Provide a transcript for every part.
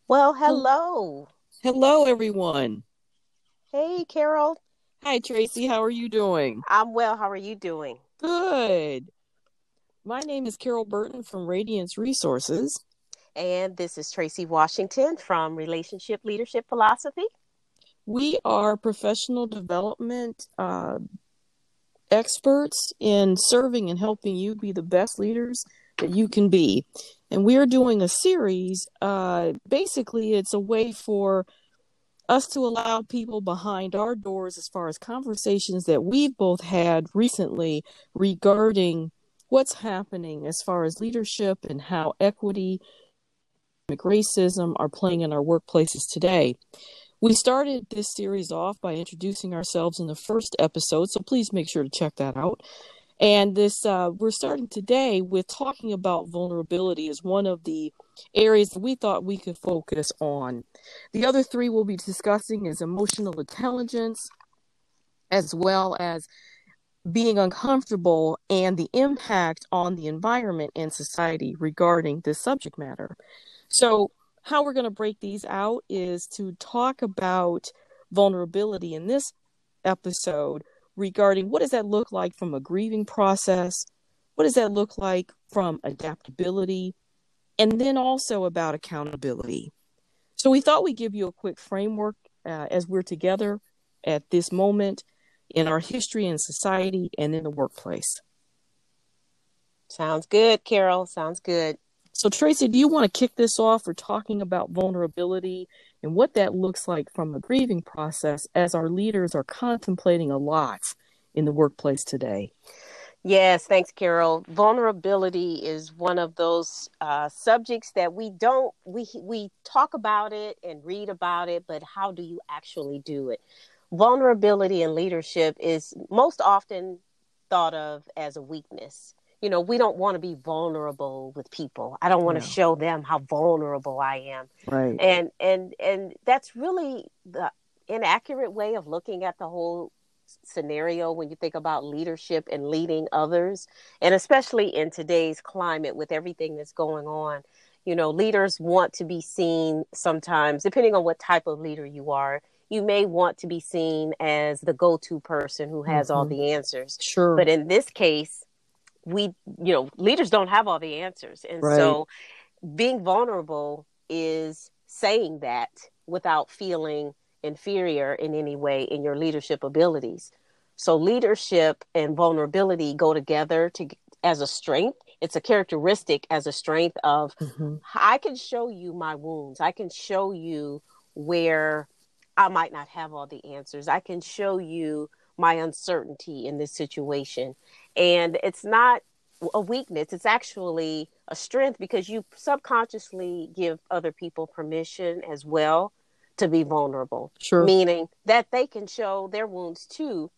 Well, Hel- hello. Hello, everyone. Hey, Carol. Hi, Tracy. How are you doing? I'm well. How are you doing? Good. My name is Carol Burton from Radiance Resources. And this is Tracy Washington from Relationship Leadership Philosophy. We are professional development experts in serving and helping you be the best leaders that you can be. And we are doing a series. Basically, it's a way for us to allow people behind our doors as far as conversations that we've both had recently regarding what's happening as far as leadership and how equity and racism are playing in our workplaces today. We started this series off by introducing ourselves in the first episode, so please make sure to check that out. And we're starting today with talking about vulnerability as one of the areas that we thought we could focus on. The other three we'll be discussing is emotional intelligence, as well as being uncomfortable and the impact on the environment and society regarding this subject matter. So, how we're going to break these out is to talk about vulnerability in this episode regarding what does that look like from a grieving process? What does that look like from adaptability? And then also about accountability. So we thought we'd give you a quick framework as we're together at this moment in our history and society and in the workplace. Sounds good, Carol. Sounds good. So, Tracy, do you want to kick this off for talking about vulnerability and what that looks like from a grieving process as our leaders are contemplating a lot in the workplace today? Yes, thanks, Carol. Vulnerability is one of those subjects that we talk about it and read about it, but how do you actually do it? Vulnerability in leadership is most often thought of as a weakness. You know, we don't want to be vulnerable with people. I don't want to Yeah, show them how vulnerable I am. right. And that's really the inaccurate way of looking at the whole scenario when you think about leadership and leading others, and especially in today's climate with everything that's going on. You know, leaders want to be seen sometimes, depending on what type of leader you are. You may want to be seen as the go-to person who has all Mm-hmm. the answers. Sure. But in this case, leaders don't have all the answers. And Right. so being vulnerable is saying that without feeling inferior in any way in your leadership abilities. So leadership and vulnerability go together as a strength. It's a characteristic as a strength of Mm-hmm. I can show you my wounds. I can show you where I might not have all the answers. I can show you my uncertainty in this situation. And it's not a weakness. It's actually a strength because you subconsciously give other people permission as well to be vulnerable, Sure. meaning that they can show their wounds too.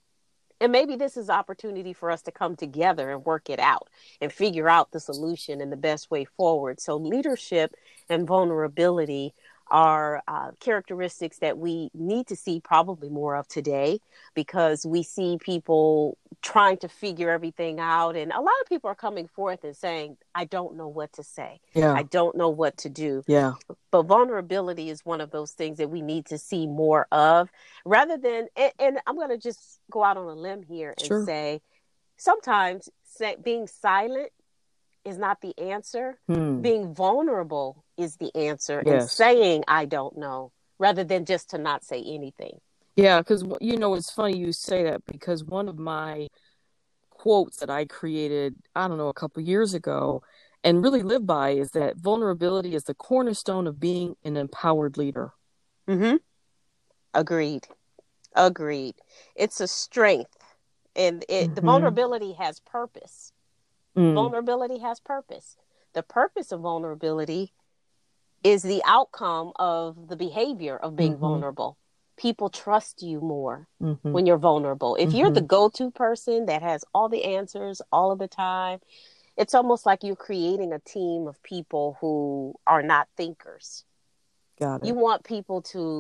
And maybe this is opportunity for us to come together and work it out and figure out the solution and the best way forward. So leadership and vulnerability are characteristics that we need to see probably more of today, because we see people trying to figure everything out. And a lot of people are coming forth and saying, I don't know what to say. Yeah. I don't know what to do. Yeah. But vulnerability is one of those things that we need to see more of, rather than, and I'm going to just go out on a limb here and Sure. say, sometimes being silent is not the answer. Hmm. Being vulnerable is the answer, and Yes. saying, I don't know, rather than just to not say anything. Yeah, because, it's funny you say that because one of my quotes that I created, I don't know, a couple years ago and really live by is that vulnerability is the cornerstone of being an empowered leader. Mm-hmm. Agreed. Agreed. It's a strength, and the Mm-hmm. vulnerability has purpose. Mm. Vulnerability has purpose. The purpose of vulnerability is the outcome of the behavior of being Mm-hmm. vulnerable. People trust you more Mm-hmm. when you're vulnerable. If you're the Mm-hmm. go-to person that has all the answers all of the time, it's almost like you're creating a team of people who are not thinkers. Got You it. want people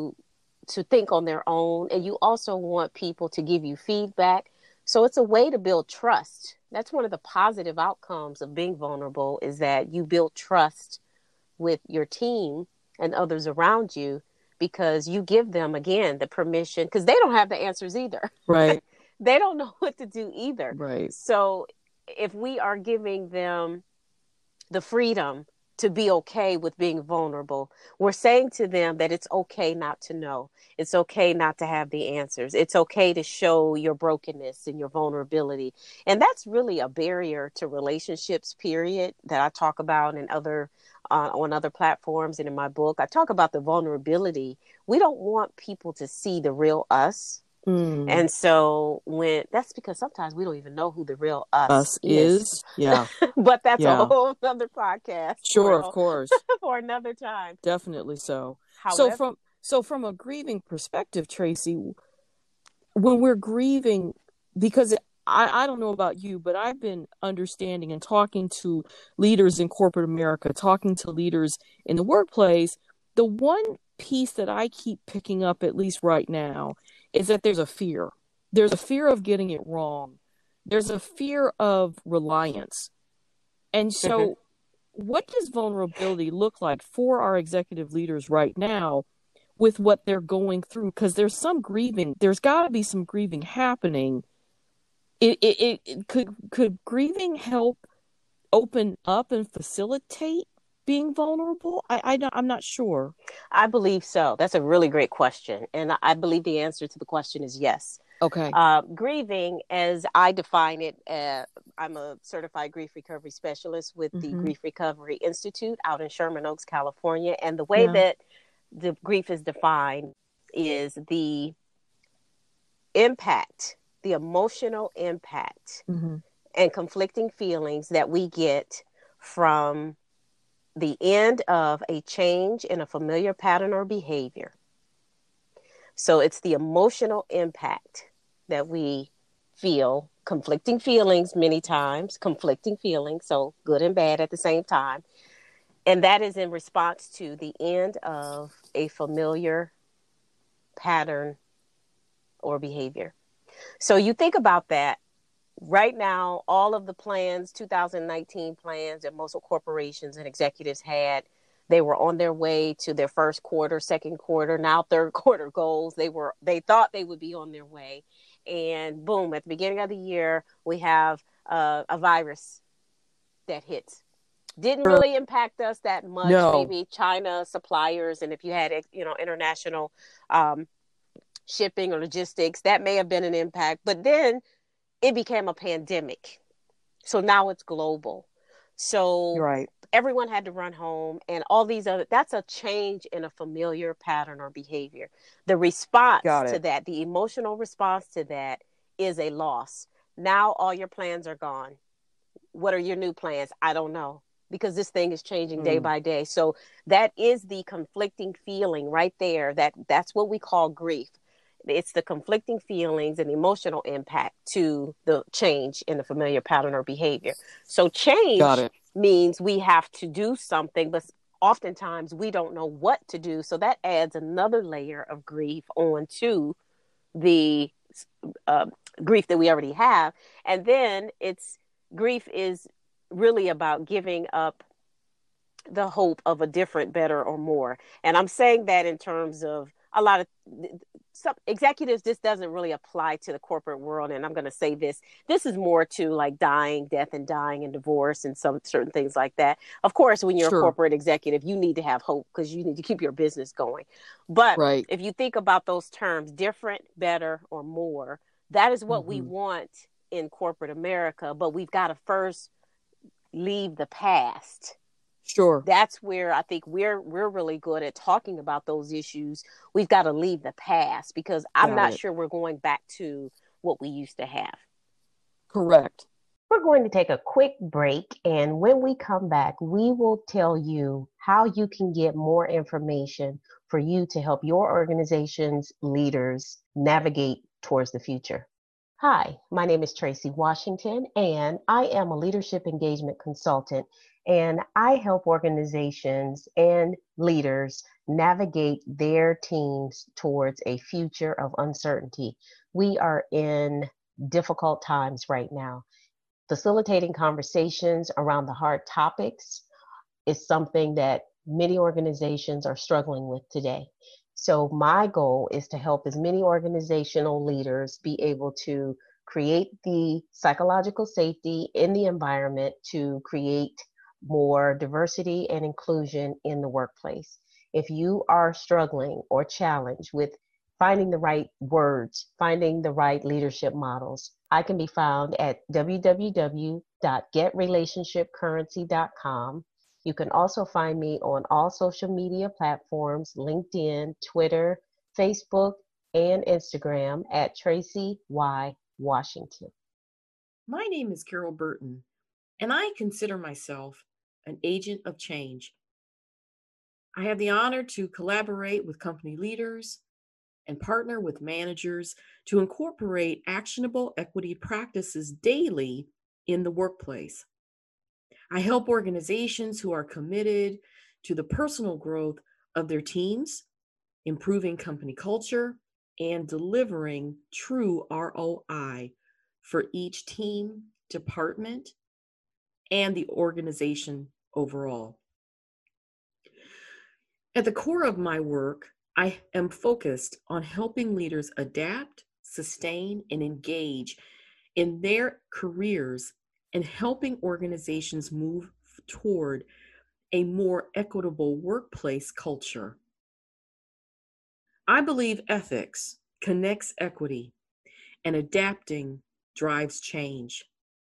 to think on their own, and you also want people to give you feedback. So it's a way to build trust. That's one of the positive outcomes of being vulnerable, is that you build trust with your team. and others around you, because you give them, again, the permission, because they don't have the answers either. Right. They don't know what to do either. Right. So if we are giving them the freedom to be okay with being vulnerable, we're saying to them that it's okay not to know. It's okay not to have the answers. It's okay to show your brokenness and your vulnerability. And that's really a barrier to relationships, period, that I talk about in other on other platforms and in my book. I talk about the vulnerability. We don't want people to see the real us. And so that's because sometimes we don't even know who the real us is. Yeah. But that's a Yeah. whole other podcast. Sure, of course. For another time. Definitely so. However, So from a grieving perspective, Tracy, when we're grieving, because I don't know about you, but I've been understanding and talking to leaders in corporate America, talking to leaders in the workplace, the one piece that I keep picking up, at least right now, is that there's a fear. There's a fear of getting it wrong. There's a fear of reliance. And so what does vulnerability look like for our executive leaders right now with what they're going through? Because there's some grieving. There's got to be some grieving happening. Could grieving help open up and facilitate being vulnerable? I'm not sure. I believe so. That's a really great question. And I believe the answer to the question is yes. Okay. Grieving, as I define it, I'm a certified grief recovery specialist with the Grief Recovery Institute out in Sherman Oaks, California. And the way that the grief is defined is the impact, the emotional impact and conflicting feelings that we get from the end of a change in a familiar pattern or behavior. So it's the emotional impact that we feel, conflicting feelings many times, so good and bad at the same time. And that is in response to the end of a familiar pattern or behavior. So you think about that. Right now, all of the plans, 2019 plans that most corporations and executives had, they were on their way to their first quarter, second quarter, now third quarter goals. They thought they would be on their way. And boom, at the beginning of the year, we have a virus that hits. Didn't really impact us that much. No. Maybe China suppliers, and if you had, international shipping or logistics, that may have been an impact. But then it became a pandemic. So now it's global. So everyone had to run home and all these that's a change in a familiar pattern or behavior. The response to that, the emotional response to that is a loss. Now all your plans are gone. What are your new plans? I don't know, because this thing is changing day by day. So that is the conflicting feeling right there. That's what we call grief. It's the conflicting feelings and emotional impact to the change in the familiar pattern or behavior. So change means we have to do something, but oftentimes we don't know what to do. So that adds another layer of grief onto the grief that we already have. And then grief is really about giving up the hope of a different, better, or more. And I'm saying that in terms of a lot of some executives, this doesn't really apply to the corporate world. And I'm going to say this is more to like death and dying and divorce and some certain things like that. Of course, when you're a corporate executive, you need to have hope because you need to keep your business going. But if you think about those terms, different, better, or more, that is what we want in corporate America. But we've got to first leave the past. Sure. That's where I think we're really good at talking about those issues. We've got to leave the past because I'm not sure we're going back to what we used to have. Correct. We're going to take a quick break, and when we come back, we will tell you how you can get more information for you to help your organization's leaders navigate towards the future. Hi, my name is Tracy Washington, and I am a leadership engagement consultant, and I help organizations and leaders navigate their teams towards a future of uncertainty. We are in difficult times right now. Facilitating conversations around the hard topics is something that many organizations are struggling with today. So my goal is to help as many organizational leaders be able to create the psychological safety in the environment to create more diversity and inclusion in the workplace. If you are struggling or challenged with finding the right words, finding the right leadership models, I can be found at www.getrelationshipcurrency.com. You can also find me on all social media platforms, LinkedIn, Twitter, Facebook, and Instagram at Tracy Y. Washington. My name is Carol Burton, and I consider myself an agent of change. I have the honor to collaborate with company leaders and partner with managers to incorporate actionable equity practices daily in the workplace. I help organizations who are committed to the personal growth of their teams, improving company culture, and delivering true ROI for each team, department, and the organization overall. At the core of my work, I am focused on helping leaders adapt, sustain, and engage in their careers and helping organizations move toward a more equitable workplace culture. I believe ethics connects equity and adapting drives change.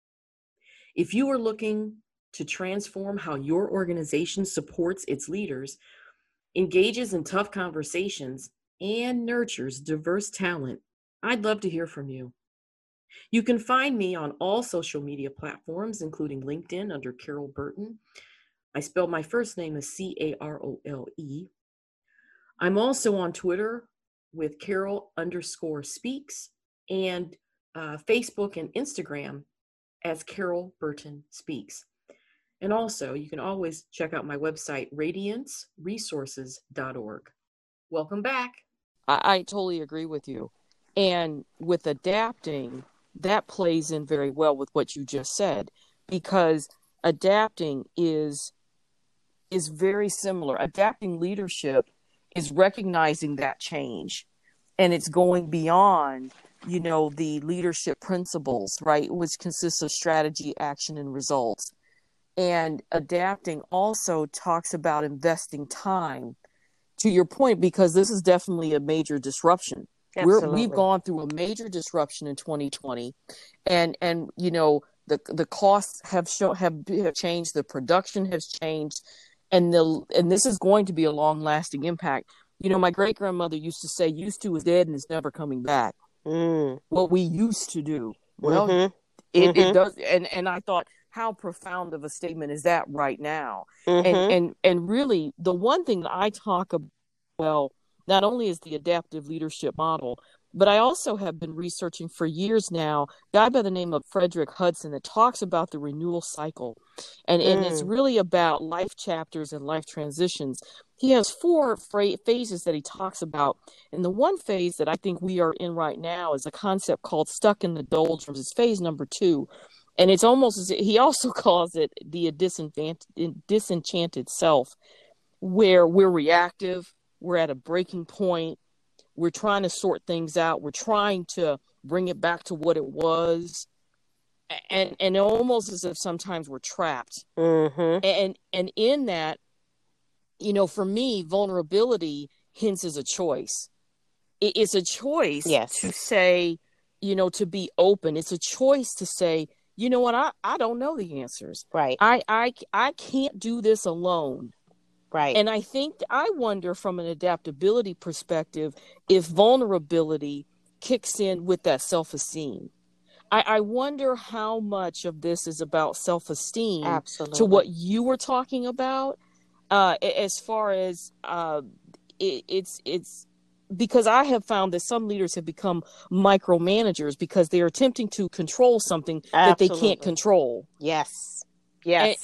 If you are looking to transform how your organization supports its leaders, engages in tough conversations, and nurtures diverse talent, I'd love to hear from you. You can find me on all social media platforms, including LinkedIn under Carol Burton. I spell my first name as Carole. I'm also on Twitter with Carol_speaks and Facebook and Instagram as Carol Burton Speaks. And also, you can always check out my website, radianceresources.org. Welcome back. I totally agree with you. And with adapting, that plays in very well with what you just said, because adapting is very similar. Adapting leadership is recognizing that change, and it's going beyond, the leadership principles, right, which consists of strategy, action, and results. And adapting also talks about investing time, to your point, because this is definitely a major disruption. We've gone through a major disruption in 2020, and the costs have changed, the production has changed, and this is going to be a long lasting impact. My great grandmother used to say, "Used to is dead and is never coming back." What we used to do, well, it does, and I thought, how profound of a statement is that right now? And really, the one thing that I talk about, well, not only is the adaptive leadership model, but I also have been researching for years now, a guy by the name of Frederick Hudson, that talks about the renewal cycle. And it's really about life chapters and life transitions. He has 4 phases that he talks about. And the one phase that I think we are in right now is a concept called stuck in the doldrums. It's phase number 2. And it's almost as he also calls it the disenchanted self, where we're reactive, we're at a breaking point, we're trying to sort things out, we're trying to bring it back to what it was, and almost as if sometimes we're trapped. And in that, for me, vulnerability hence is a choice. It's a choice to say, to be open. It's a choice to say, you know what, I don't know the answers. Right. I can't do this alone. Right. And I wonder from an adaptability perspective, if vulnerability kicks in with that self-esteem. I wonder how much of this is about self-esteem. Absolutely. To what you were talking about, as far as it's because I have found that some leaders have become micromanagers because they are attempting to control something that they can't control. Yes. And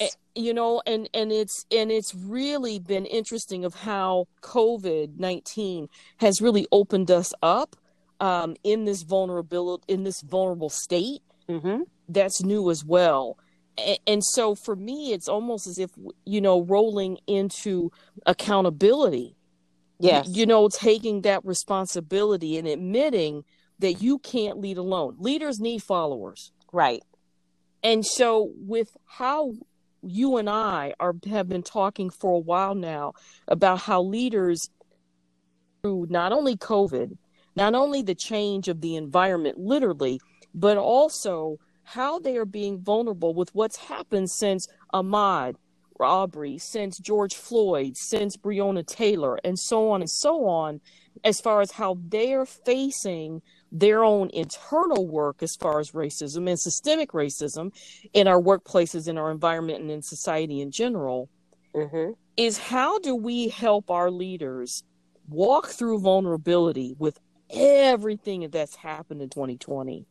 it's really been interesting of how COVID-19 has really opened us up in this vulnerable state. That's new as well. And so for me, it's almost as if, rolling into accountability, Yes. taking that responsibility and admitting that you can't lead alone. Leaders need followers. Right. And so with how you and I have been talking for a while now about how leaders, through not only COVID, not only the change of the environment, literally, but also how they are being vulnerable with what's happened since Ahmaud Arbery, since George Floyd, since Breonna Taylor, and so on, as far as how they're facing their own internal work as far as racism and systemic racism in our workplaces, in our environment, and in society in general, is how do we help our leaders walk through vulnerability with everything that's happened in 2020?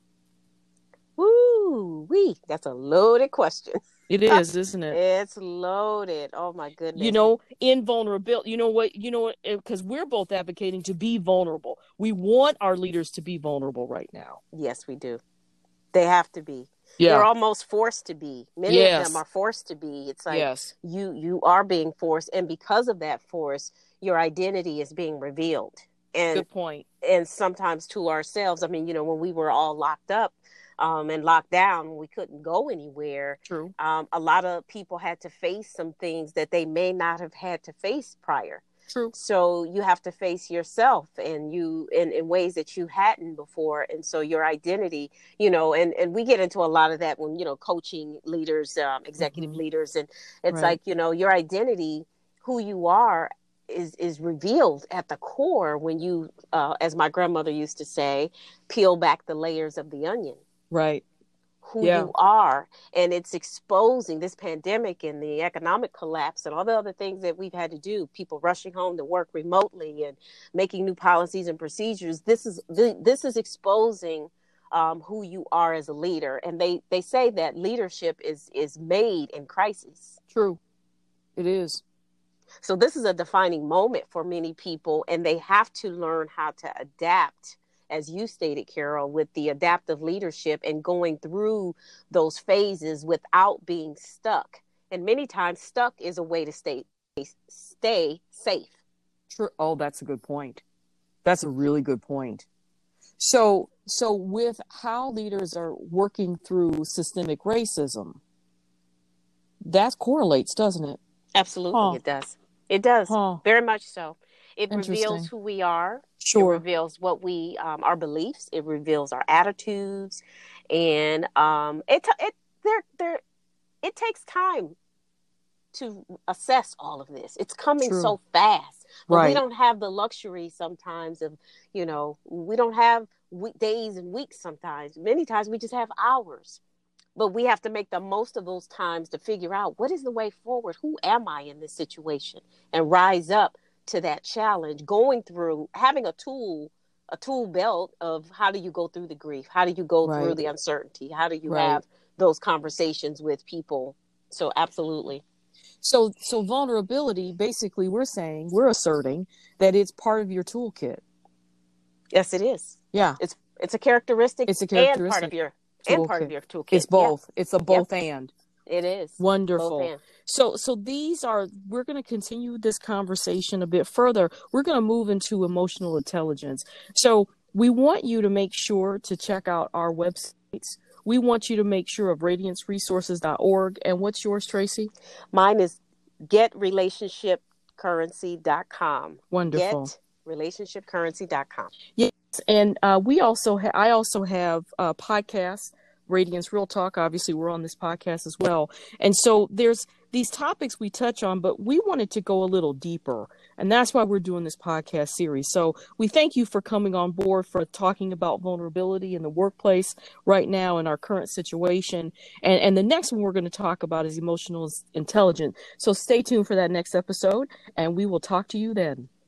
Woo-wee. That's a loaded question. It is, isn't it? It's loaded. Oh my goodness. In vulnerability, because we're both advocating to be vulnerable. We want our leaders to be vulnerable right now. Yes, we do. They have to be. Yeah. They're almost forced to be. Many of them are forced to be. It's like you are being forced, and because of that force, your identity is being revealed. And good point. And sometimes to ourselves. I mean, when we were all locked up and locked down, we couldn't go anywhere. True. A lot of people had to face some things that they may not have had to face prior. True. So you have to face yourself and in ways that you hadn't before. And so your identity, and we get into a lot of that when, coaching leaders, executive leaders. And it's like, your identity, who you are, is revealed at the core when you, as my grandmother used to say, peel back the layers of the onion. Right. Who you are. And it's exposing this pandemic and the economic collapse and all the other things that we've had to do, people rushing home to work remotely and making new policies and procedures. This is exposing who you are as a leader. And they say that leadership is made in crisis. True. It is. So this is a defining moment for many people, and they have to learn how to adapt, as you stated, Carol, with the adaptive leadership and going through those phases without being stuck. And many times stuck is a way to stay safe. True. Oh, that's a good point. That's a really good point. So with how leaders are working through systemic racism, that correlates, doesn't it? Absolutely, It does. It does. Very much so. It reveals who we are. Sure. It reveals what we, our beliefs. It reveals our attitudes, and it takes time to assess all of this. It's coming so fast. But we don't have the luxury sometimes of, we don't have days and weeks. Sometimes, many times, we just have hours. But we have to make the most of those times to figure out what is the way forward. Who am I in this situation? And rise up to that challenge, going through, having a tool belt of how do you go through the grief? How do you go through the uncertainty? How do you have those conversations with people? So absolutely. So vulnerability, basically we're asserting that it's part of your toolkit. Yes, it is. Yeah. It's a characteristic. And part of your toolkit. It's both. Yeah. It's a both and. It is. Wonderful. So we're going to continue this conversation a bit further. We're going to move into emotional intelligence. So we want you to make sure to check out our websites. We want you to make sure of radianceresources.org. And what's yours, Tracy? Mine is getrelationshipcurrency.com. Wonderful. Getrelationshipcurrency.com. Yes. And I also have podcasts, Radiance Real Talk. Obviously, we're on this podcast as well. And so there's these topics we touch on, but we wanted to go a little deeper. And that's why we're doing this podcast series. So we thank you for coming on board, for talking about vulnerability in the workplace right now in our current situation. And the next one we're going to talk about is emotional intelligence. So stay tuned for that next episode, and we will talk to you then.